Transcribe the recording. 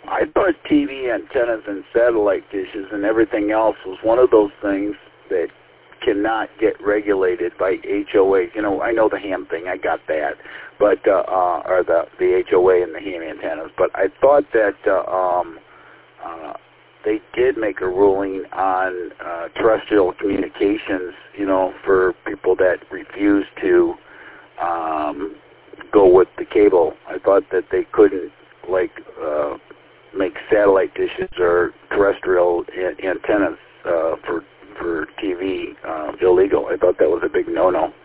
I thought TV antennas and satellite dishes and everything else was one of those things that cannot get regulated by HOA. You know, I know the ham thing, I got that, but or the HOA and the ham antennas. But I thought that they did make a ruling on terrestrial communications. You know, for people that refuse to go with the cable. I thought that they couldn't make satellite dishes or terrestrial antennas for TV illegal. I thought that was a big no-no.